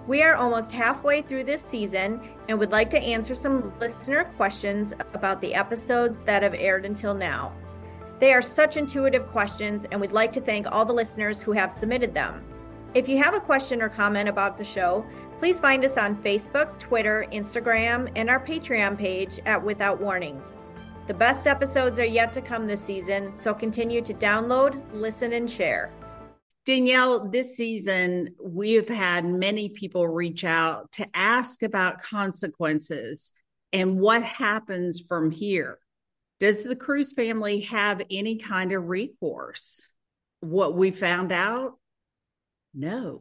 We are almost halfway through this season and would like to answer some listener questions about the episodes that have aired until now. They are such intuitive questions, and we'd like to thank all the listeners who have submitted them. If you have a question or comment about the show, please find us on Facebook, Twitter, Instagram, and our Patreon page at Without Warning. The best episodes are yet to come this season, so continue to download, listen, and share. Danielle, this season, we have had many people reach out to ask about consequences and what happens from here. Does the Cruz family have any kind of recourse? What we found out? No.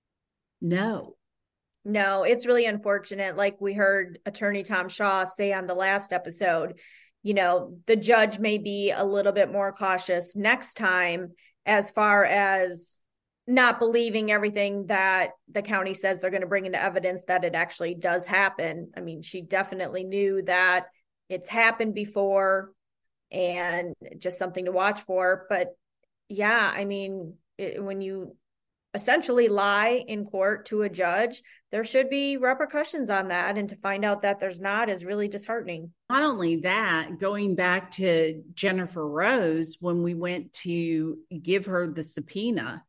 No, it's really unfortunate. Like we heard Attorney Tom Shaw say on the last episode, the judge may be a little bit more cautious next time as far as not believing everything that the county says they're going to bring into evidence that it actually does happen. I mean, she definitely knew that it's happened before and just something to watch for. But yeah, I mean, when you essentially lie in court to a judge, there should be repercussions on that. And to find out that there's not is really disheartening. Not only that, going back to Jennifer Rose, when we went to give her the subpoena,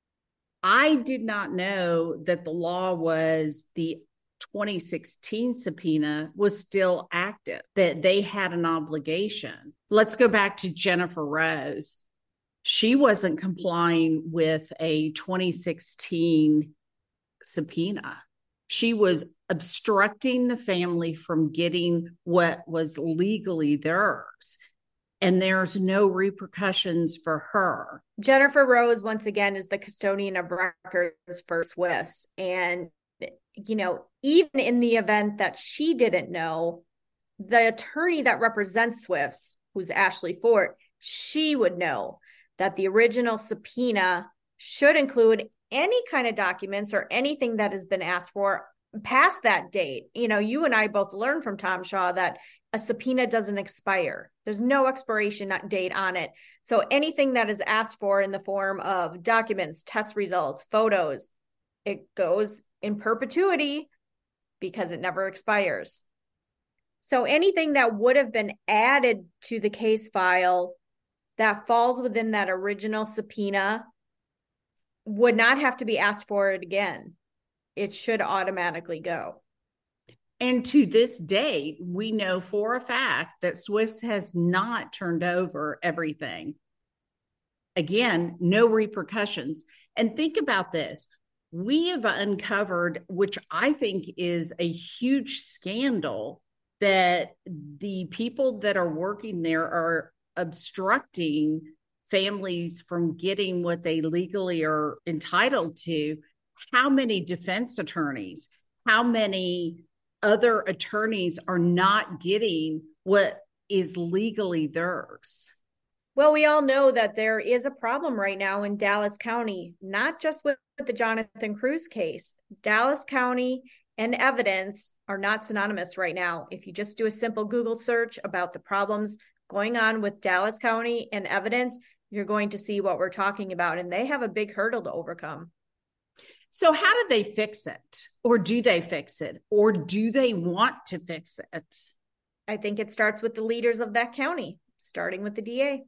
I did not know that the law was the 2016 subpoena was still active, that they had an obligation. Let's go back to Jennifer Rose. She wasn't complying with a 2016 subpoena. She was obstructing the family from getting what was legally theirs. And there's no repercussions for her. Jennifer Rose, once again, is the custodian of records for Swifts. And, even in the event that she didn't know, the attorney that represents Swifts, who's Ashley Fort, she would know that the original subpoena should include any kind of documents or anything that has been asked for past that date. You and I both learned from Tom Shaw that a subpoena doesn't expire. There's no expiration date on it. So anything that is asked for in the form of documents, test results, photos, it goes in perpetuity because it never expires. So anything that would have been added to the case file that falls within that original subpoena would not have to be asked for it again. It should automatically go. And to this date, we know for a fact that Swifts has not turned over everything. Again, no repercussions. And think about this. We have uncovered, which I think is a huge scandal, that the people that are working there are obstructing families from getting what they legally are entitled to. How many defense attorneys, how many other attorneys are not getting what is legally theirs? Well, we all know that there is a problem right now in Dallas County, not just with the Jonathan Cruz case. Dallas County and evidence are not synonymous right now. If you just do a simple Google search about the problems going on with Dallas County and evidence, you're going to see what we're talking about. And they have a big hurdle to overcome. So how do they fix it? Or do they fix it? Or do they want to fix it? I think it starts with the leaders of that county, starting with the DA.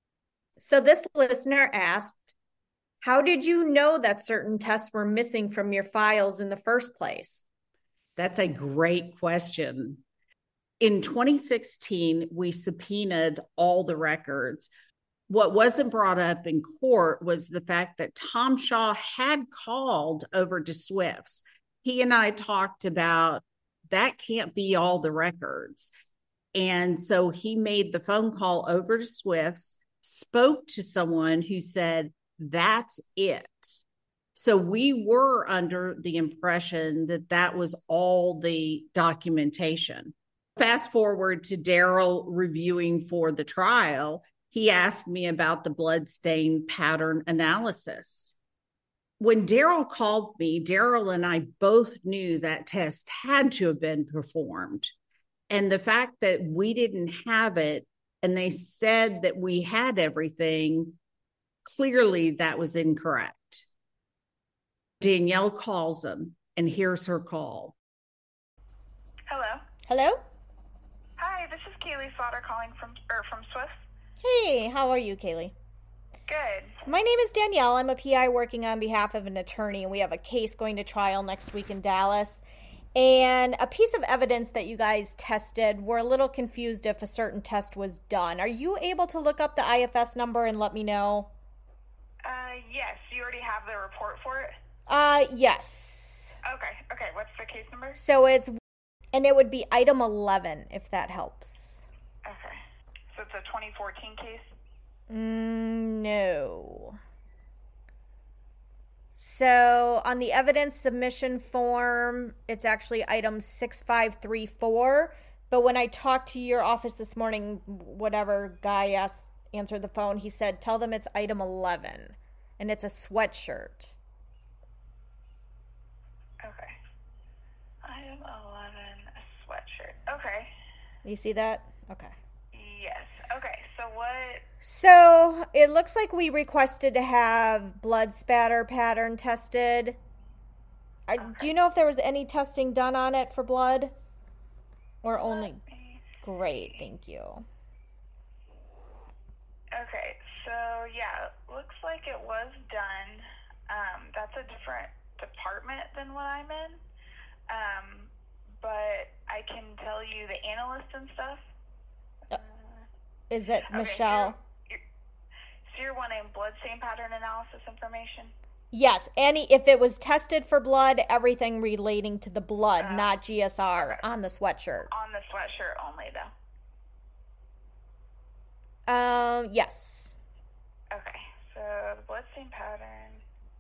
So this listener asked, how did you know that certain tests were missing from your files in the first place? That's a great question. In 2016, we subpoenaed all the records. What wasn't brought up in court was the fact that Tom Shaw had called over to Swifts. He and I talked about that can't be all the records. And so he made the phone call over to Swifts, spoke to someone who said, that's it. So we were under the impression that that was all the documentation. Fast forward to Daryl reviewing for the trial. He asked me about the bloodstain pattern analysis. When Daryl called me, Daryl and I both knew that test had to have been performed. And the fact that we didn't have it and they said that we had everything, clearly that was incorrect. Danielle calls him And here's her call. Hello. Hello? Hi, this is Kaylee Slaughter calling from Swift. Hey, how are you, Kaylee? Good. My name is Danielle. I'm a PI working on behalf of an attorney, and we have a case going to trial next week in Dallas. And a piece of evidence that you guys tested, we're a little confused if a certain test was done. Are you able to look up the IFS number and let me know? Yes. You already have the report for it? Yes. Okay. What's the case number? So it would be item 11, if that helps. Okay. So it's a 2014 case? No. So on the evidence submission form, it's actually item 6534. But when I talked to your office this morning, whatever guy answered the phone, he said, tell them it's item 11. And it's a sweatshirt. Okay. Item 11, a sweatshirt. Okay. You see that? Okay. Yes. Okay. So what? So it looks like we requested to have blood spatter pattern tested. Okay. Do you know if there was any testing done on it for blood? Or only? Great, thank you. Okay, so yeah, looks like it was done. That's a different department than what I'm in. But I can tell you the analyst and stuff. Is it Michelle? So you're wanting blood stain pattern analysis information? Yes, if it was tested for blood, everything relating to the blood, not GSR, okay. on the sweatshirt. On the sweatshirt only, though? Yes. Okay, so the blood stain pattern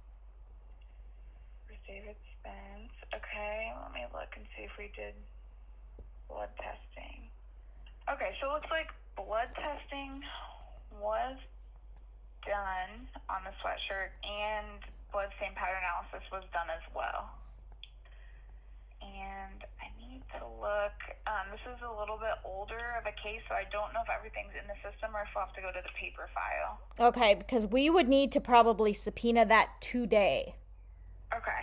for David Spence. Okay, let me look and see if we did blood testing. Okay, so it looks like blood testing was done on the sweatshirt and blood stain pattern analysis was done as well. And I need to look. This is a little bit older of a case, so I don't know if everything's in the system or if I'll have to go to the paper file. Okay, because we would need to probably subpoena that today. Okay.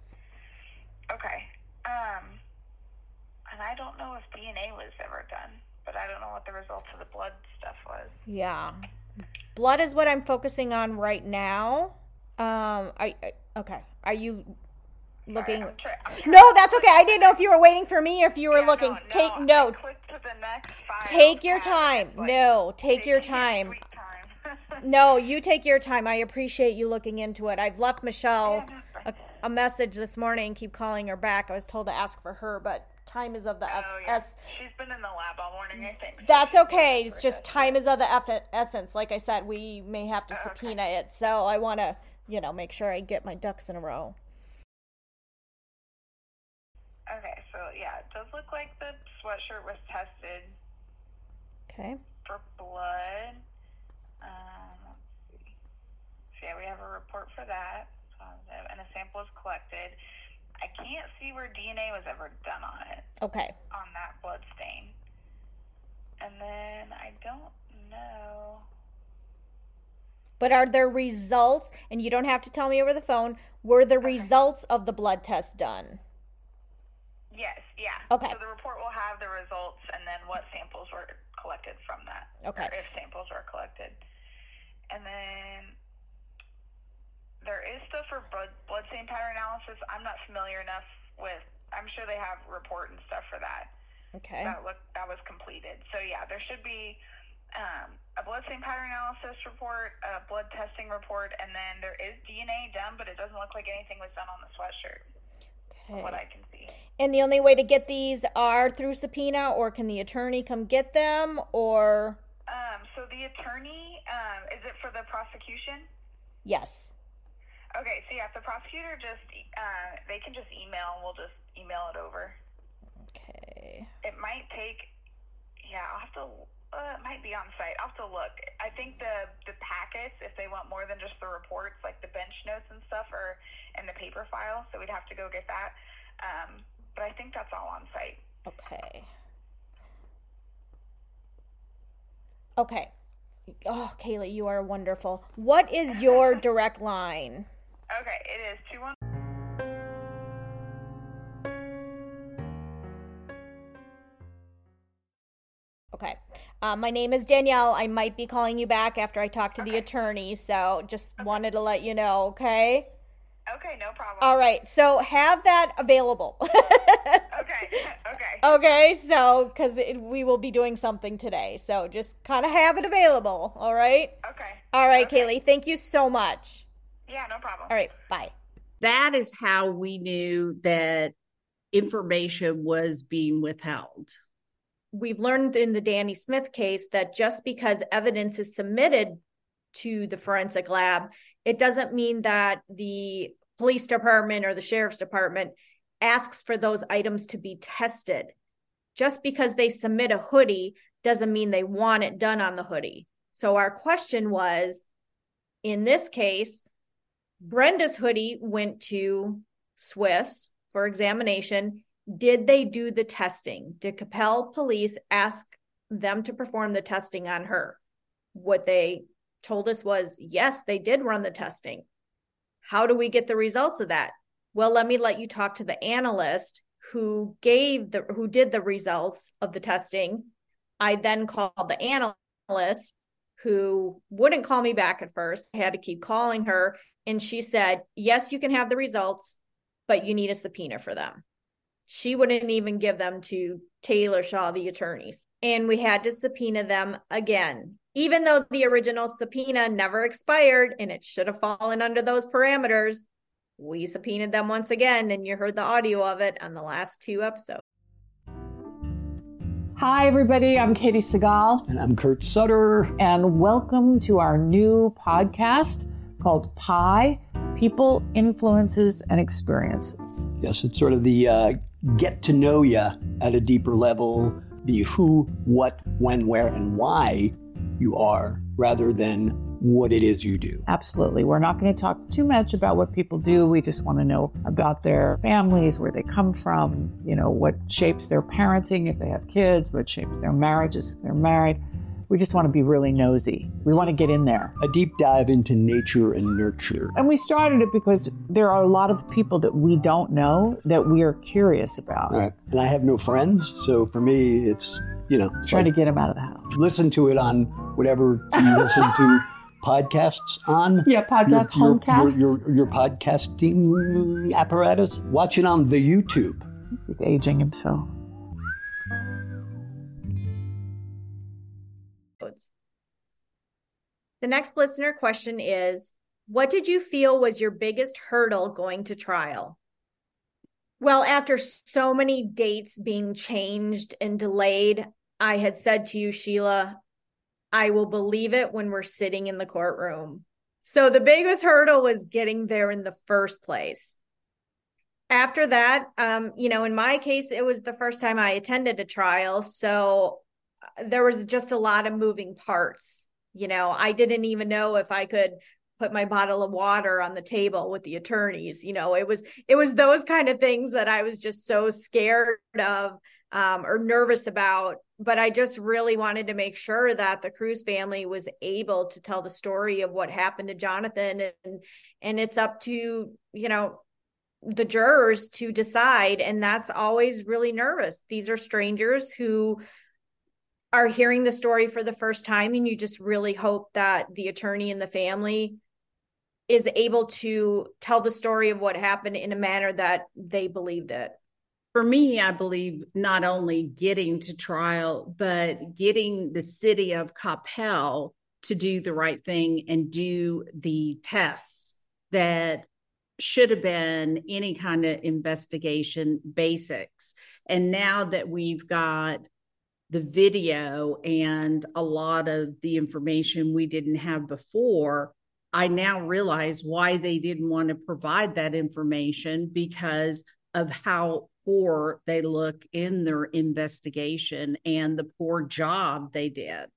And I don't know if DNA was ever done, but I don't know what the results of the blood stuff was. Yeah. Blood is what I'm focusing on right now. Okay. Are you looking? I'm no, that's okay. I didn't know if you were waiting for me or if you were looking. No, Take I note. clicked to the next file. Take your time. Take your time. Sweet time. No, you take your time. I appreciate you looking into it. I've left Michelle a message this morning. Keep calling her back. I was told to ask for her, but time is of the essence. She's been in the lab all morning, I think. So that's okay. It's just time is of the essence. Like I said, we may have to subpoena it. So I want to, make sure I get my ducks in a row. Okay, so yeah, it does look like the sweatshirt was tested. Okay. For blood. Let's see. So yeah, we have a report for that. Positive, and a sample was collected. I can't see where DNA was ever done on it. Okay. On that blood stain. And then I don't know. But are there results, and you don't have to tell me over the phone, were the results of the blood test done? Yes, yeah. Okay. So the report will have the results and then what samples were collected from that. Okay. Or if samples were collected. And then there is stuff for blood stain pattern analysis. I'm not familiar enough with. I'm sure they have report and stuff for that. Okay. That was completed. So yeah, there should be a blood stain pattern analysis report, a blood testing report, and then there is DNA done, but it doesn't look like anything was done on the sweatshirt. From what I can see. And the only way to get these are through subpoena, or can the attorney come get them, or? So the attorney, is it for the prosecution? Yes. Okay, so yeah, if the prosecutor they can just email, and we'll just email it over. Okay. It might take, I'll have to, it might be on site. I'll have to look. I think the packets, if they want more than just the reports, like the bench notes and stuff, are in the paper file, so we'd have to go get that. But I think that's all on site. Okay. Okay. Oh, Kaylee, you are wonderful. What is your direct line? Okay, it is 2-1. Okay. My name is Danielle. I might be calling you back after I talk to the attorney, so just wanted to let you know, okay? Okay, no problem. All right, so have that available. Okay. Okay, so because we will be doing something today, so just kind of have it available, all right? Okay. All right, Okay. Kaylee, thank you so much. Yeah, no problem. All right, bye. That is how we knew that information was being withheld. We've learned in the Danny Smith case that just because evidence is submitted to the forensic lab, it doesn't mean that the police department or the sheriff's department asks for those items to be tested. Just because they submit a hoodie doesn't mean they want it done on the hoodie. So our question was, in this case, Brenda's hoodie went to Swift's for examination. Did they do the testing? Did Capel police ask them to perform the testing on her? What they told us was, yes, they did run the testing. How do we get the results of that? Well, let me let you talk to the analyst who did the results of the testing. I then called the analyst who wouldn't call me back at first. I had to keep calling her. And she said, yes, you can have the results, but you need a subpoena for them. She wouldn't even give them to Taylor Shaw, the attorneys. And we had to subpoena them again, even though the original subpoena never expired and it should have fallen under those parameters. We subpoenaed them once again, and you heard the audio of it on the last 2 episodes. Hi, everybody. I'm Katie Segal. And I'm Kurt Sutter. And welcome to our new podcast called PIE, People, Influences, and Experiences. Yes, it's sort of the get to know you at a deeper level, the who, what, when, where, and why you are, rather than what it is you do. Absolutely. We're not going to talk too much about what people do. We just want to know about their families, where they come from, what shapes their parenting if they have kids, what shapes their marriages if they're married. We just want to be really nosy. We want to get in there. A deep dive into nature and nurture. And we started it because there are a lot of people that we don't know that we are curious about. Right. And I have no friends, so for me, it's, trying to get them out of the house. Listen to it on whatever you listen to podcasts on. Yeah, podcast homecasts. Your podcasting apparatus. Watch it on the YouTube. He's aging himself. The next listener question is, what did you feel was your biggest hurdle going to trial? Well, after so many dates being changed and delayed, I had said to you, Sheila, I will believe it when we're sitting in the courtroom. So the biggest hurdle was getting there in the first place. After that, in my case, it was the first time I attended a trial. So there was just a lot of moving parts. I didn't even know if I could put my bottle of water on the table with the attorneys. It was those kind of things that I was just so scared of or nervous about. But I just really wanted to make sure that the Cruz family was able to tell the story of what happened to Jonathan. And it's up to, the jurors to decide. And that's always really nervous. These are strangers who are hearing the story for the first time, and you just really hope that the attorney and the family is able to tell the story of what happened in a manner that they believed it. For me, I believe not only getting to trial, but getting the city of Coppell to do the right thing and do the tests that should have been any kind of investigation basics. And now that we've got the video and a lot of the information we didn't have before, I now realize why they didn't want to provide that information, because of how poor they look in their investigation and the poor job they did.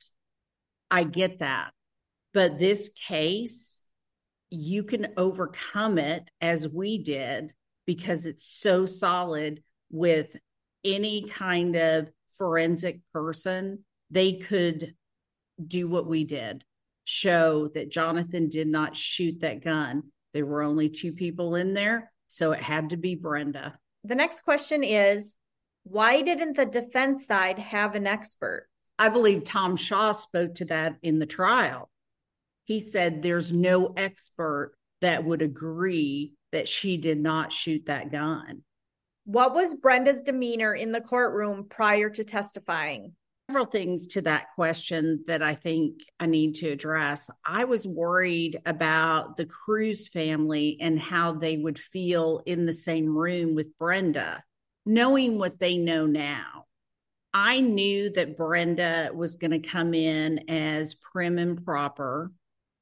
I get that. But this case, you can overcome it as we did, because it's so solid with any kind of forensic person. They could do what we did, show that Jonathan did not shoot that gun. There were only 2 people in there, so it had to be Brenda. The next question is, why didn't the defense side have an expert? I believe Tom Shaw spoke to that in the trial. He said there's no expert that would agree that she did not shoot that gun. What was Brenda's demeanor in the courtroom prior to testifying? Several things to that question that I think I need to address. I was worried about the Cruz family and how they would feel in the same room with Brenda, knowing what they know now. I knew that Brenda was going to come in as prim and proper,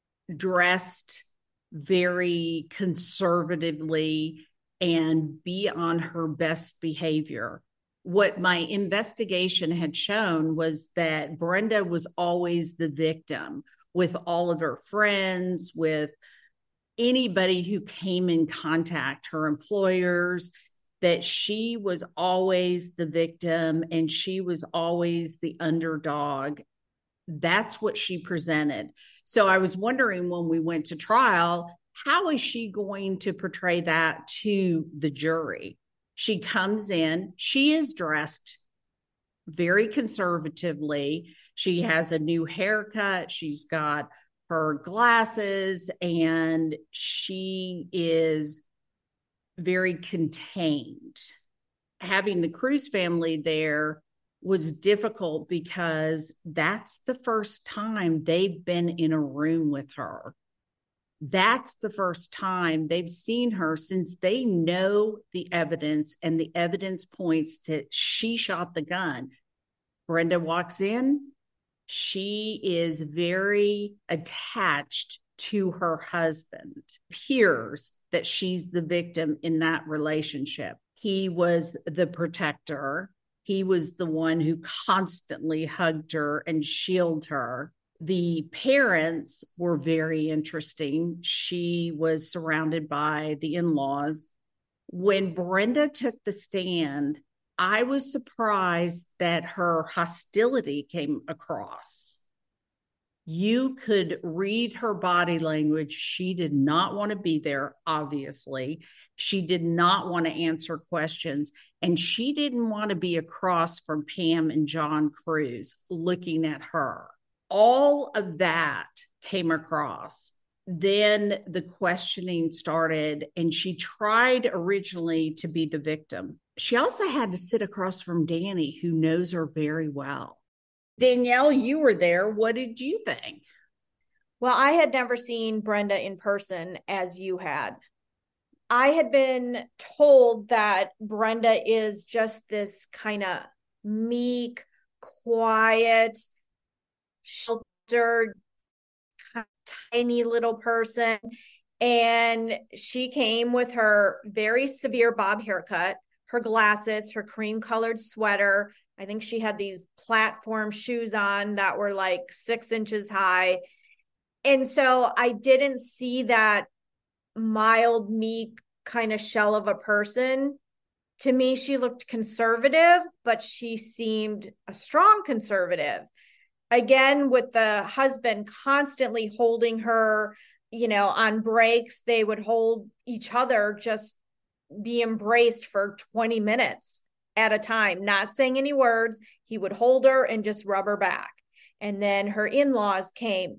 dressed very conservatively, and be on her best behavior. What my investigation had shown was that Brenda was always the victim with all of her friends, with anybody who came in contact, her employers, that she was always the victim and she was always the underdog. That's what she presented. So I was wondering when we went to trial, how is she going to portray that to the jury? She comes in, she is dressed very conservatively. She has a new haircut. She's got her glasses and she is very contained. Having the Cruz family there was difficult because that's the first time they've been in a room with her. That's the first time they've seen her since they know the evidence, and the evidence points to she shot the gun. Brenda walks in. She is very attached to her husband. Appears that she's the victim in that relationship. He was the protector. He was the one who constantly hugged her and shielded her. The parents were very interesting. She was surrounded by the in-laws. When Brenda took the stand, I was surprised that her hostility came across. You could read her body language. She did not want to be there, obviously. She did not want to answer questions. And she didn't want to be across from Pam and John Cruz looking at her. All of that came across. Then the questioning started, and she tried originally to be the victim. She also had to sit across from Danny, who knows her very well. Danielle, you were there. What did you think? Well, I had never seen Brenda in person as you had. I had been told that Brenda is just this kind of meek, quiet, sheltered, tiny little person. And she came with her very severe bob haircut, her glasses, her cream colored sweater. I think she had these platform shoes on that were like 6 inches high. And so I didn't see that mild, meek kind of shell of a person. To me, she looked conservative, but she seemed a strong conservative. Again, with the husband constantly holding her, on breaks, they would hold each other, just be embraced for 20 minutes at a time, not saying any words. He would hold her and just rub her back. And then her in-laws came.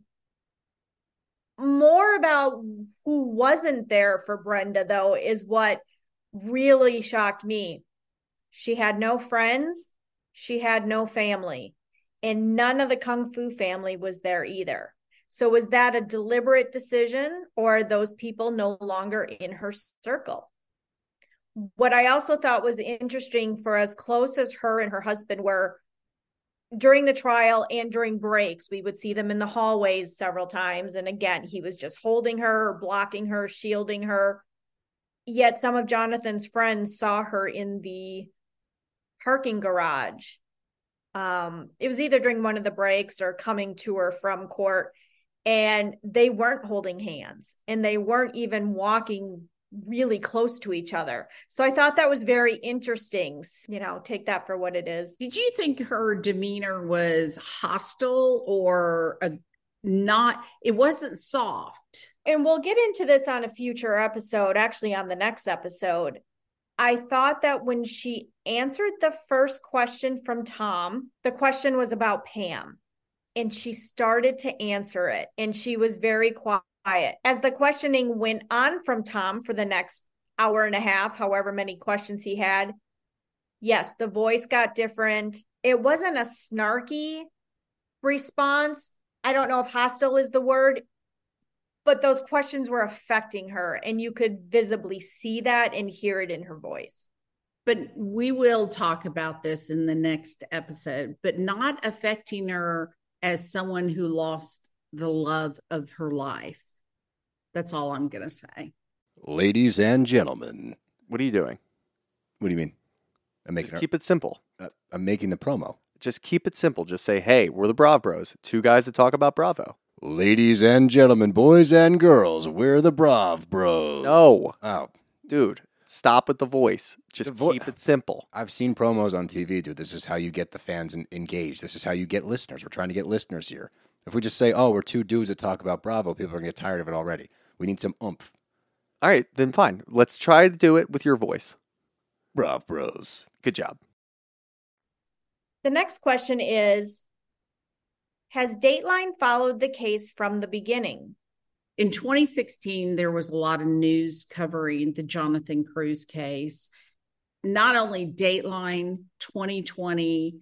More about who wasn't there for Brenda, though, is what really shocked me. She had no friends. She had no family. And none of the Kung Fu family was there either. So was that a deliberate decision, or are those people no longer in her circle? What I also thought was interesting, for as close as her and her husband were during the trial and during breaks, we would see them in the hallways several times. And again, he was just holding her, blocking her, shielding her. Yet some of Jonathan's friends saw her in the parking garage. It was either during one of the breaks or coming to her from court, and they weren't holding hands and they weren't even walking really close to each other. So I thought that was very interesting. Take that for what it is. Did you think her demeanor was hostile or not? It wasn't soft. And we'll get into this on a future episode, actually on the next episode. I thought that when she answered the first question from Tom, the question was about Pam, and she started to answer it, and she was very quiet. As the questioning went on from Tom for the next hour and a half, however many questions he had, yes, the voice got different. It wasn't a snarky response. I don't know if hostile is the word, but those questions were affecting her, and you could visibly see that and hear it in her voice. But we will talk about this in the next episode, but not affecting her as someone who lost the love of her life. That's all I'm going to say. Ladies and gentlemen. What are you doing? What do you mean? Just keep it simple. I'm making the promo. Just keep it simple. Just say, hey, we're the Brav Bros. Two guys that talk about Bravo. Ladies and gentlemen, boys and girls, we're the Brav Bros. No. Oh. Dude, stop with the voice. Just keep it simple. I've seen promos on TV, dude. This is how you get the fans engaged. This is how you get listeners. We're trying to get listeners here. If we just say, oh, we're two dudes that talk about Bravo, people are going to get tired of it already. We need some oomph. All right, then fine. Let's try to do it with your voice. Brav Bros. Good job. The next question is, has Dateline followed the case from the beginning? In 2016, there was a lot of news covering the Jonathan Cruz case. Not only Dateline, 2020,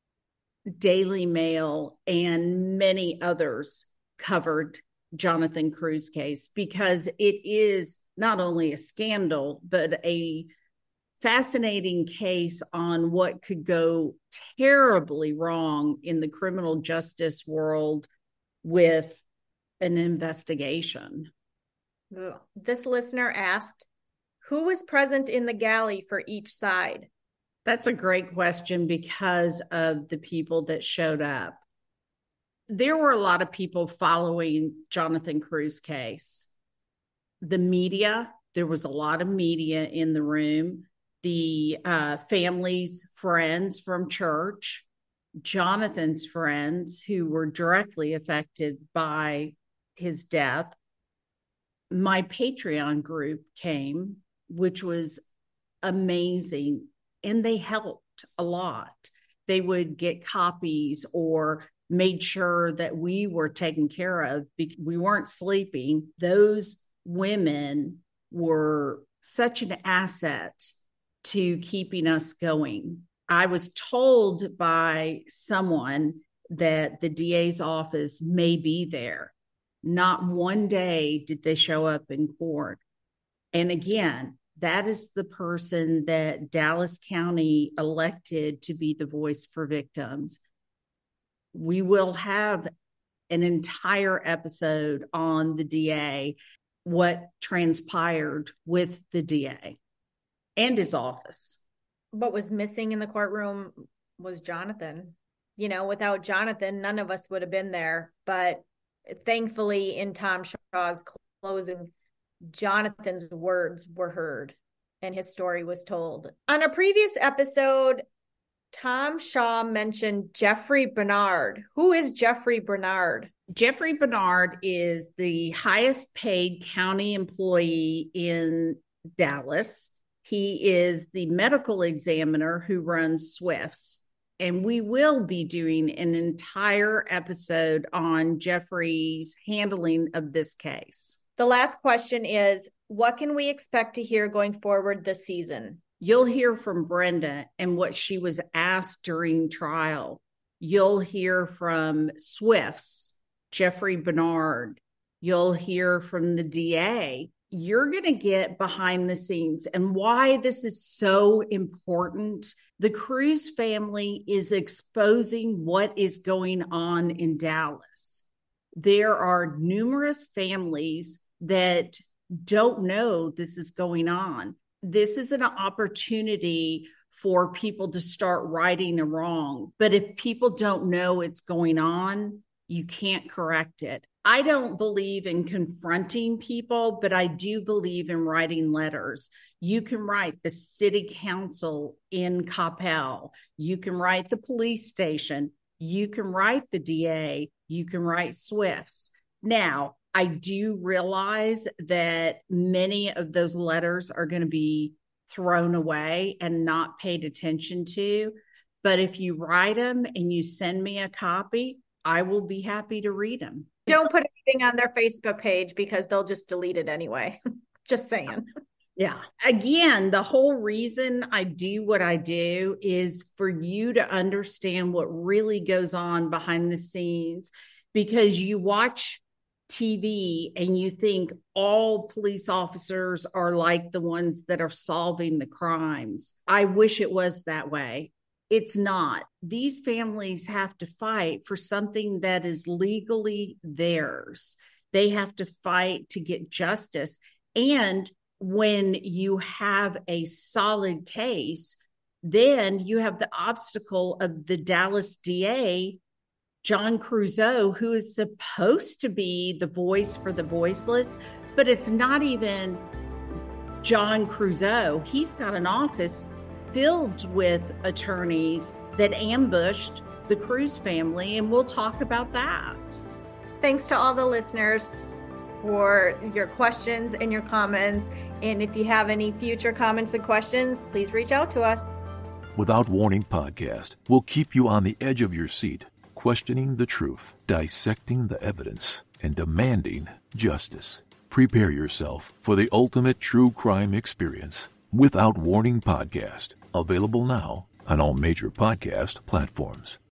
Daily Mail, and many others covered Jonathan Cruz case because it is not only a scandal, but a fascinating case on what could go terribly wrong in the criminal justice world with an investigation. This listener asked, who was present in the galley for each side? That's a great question because of the people that showed up. There were a lot of people following Jonathan Cruz case. The media, there was a lot of media in the room. The family's friends from church, Jonathan's friends who were directly affected by his death. My Patreon group came, which was amazing, and they helped a lot. They would get copies or made sure that we were taken care of because we weren't sleeping. Those women were such an asset to keeping us going. I was told by someone that the DA's office may be there. Not one day did they show up in court. And again, that is the person that Dallas County elected to be the voice for victims. We will have an entire episode on the DA, what transpired with the DA and his office. What was missing in the courtroom was Jonathan. You know, without Jonathan, none of us would have been there. But thankfully, in Tom Shaw's closing, Jonathan's words were heard and his story was told. On a previous episode, Tom Shaw mentioned Jeffrey Bernard. Who is Jeffrey Bernard? Jeffrey Bernard is the highest paid county employee in Dallas. He is the medical examiner who runs Swifts. And we will be doing an entire episode on Jeffrey's handling of this case. The last question is, what can we expect to hear going forward this season? You'll hear from Brenda and what she was asked during trial. You'll hear from Swifts, Jeffrey Bernard. You'll hear from the DA. You're going to get behind the scenes and why this is so important. The Cruz family is exposing what is going on in Dallas. There are numerous families that don't know this is going on. This is an opportunity for people to start righting a wrong. But if people don't know it's going on, you can't correct it. I don't believe in confronting people, but I do believe in writing letters. You can write the city council in Coppell. You can write the police station. You can write the DA. You can write Swifts. Now, I do realize that many of those letters are going to be thrown away and not paid attention to. But if you write them and you send me a copy, I will be happy to read them. Don't put anything on their Facebook page because they'll just delete it anyway. Just saying. Yeah. Again, the whole reason I do what I do is for you to understand what really goes on behind the scenes, because you watch TV and you think all police officers are like the ones that are solving the crimes. I wish it was that way. It's not. These families have to fight for something that is legally theirs. They have to fight to get justice. And when you have a solid case, then you have the obstacle of the Dallas DA, John Creuzot, who is supposed to be the voice for the voiceless, but it's not even John Creuzot. He's got an office filled with attorneys that ambushed the Cruz family, and we'll talk about that. Thanks to all the listeners for your questions and your comments. And if you have any future comments and questions, please reach out to us. Without Warning podcast will keep you on the edge of your seat, questioning the truth, dissecting the evidence, and demanding justice. Prepare yourself for the ultimate true crime experience. Without Warning podcast, available now on all major podcast platforms.